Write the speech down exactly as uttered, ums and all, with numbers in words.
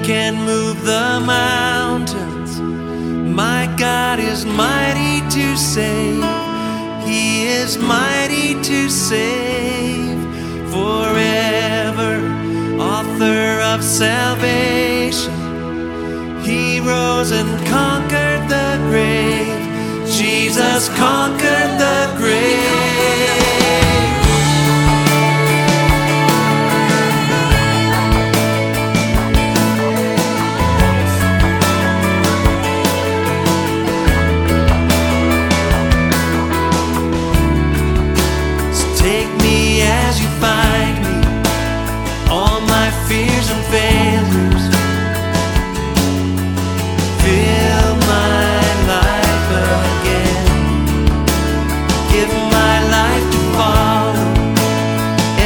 can move the mountains. My God is mighty to save. He is mighty to save forever. Author of salvation, He rose and conquered the grave. Jesus conquered the